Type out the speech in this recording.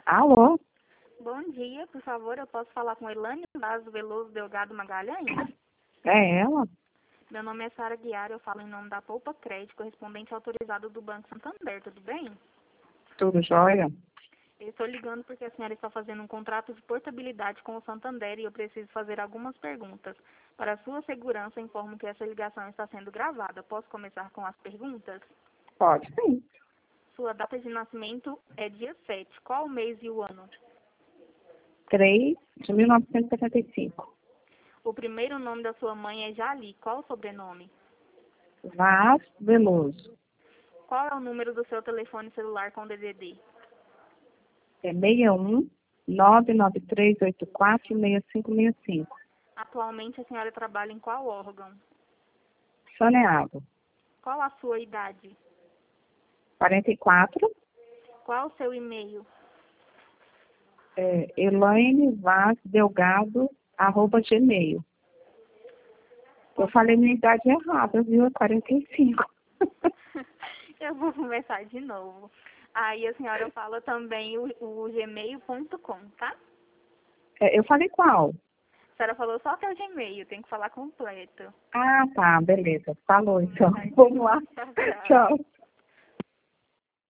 Alô? Bom dia, por favor, eu posso falar com Elane Vaz Veloso Delgado Magalhães? É ela? Meu nome é Sara Guiar, eu falo em nome da Poupa Crédito, correspondente autorizado do Banco Santander, tudo bem? Tudo jóia? Eu estou ligando porque a senhora está fazendo um contrato de portabilidade com o Santander e eu preciso fazer algumas perguntas. Para a sua segurança, informo que essa ligação está sendo gravada. Posso começar com as perguntas? Pode sim. Sua data de nascimento é dia 7. Qual o mês e o ano? 3 de 1975. O primeiro nome da sua mãe é Jali. Qual o sobrenome? Vaz Veloso. Qual é o número do seu telefone celular com DDD? É 61 99384 6565. Atualmente a senhora trabalha em qual órgão? Saneado. Qual a sua idade? 44. Qual o seu e-mail? Elaine Vaz Delgado, @gmail. Eu falei minha idade errada, viu? É 45. Eu vou começar de novo. Aí a senhora fala também o gmail.com, tá? Eu falei qual? A senhora falou só que é o Gmail, tem que falar completo. Ah, tá, beleza. Falou então. Ai, Vamos lá. tchau, tchau. Tchau.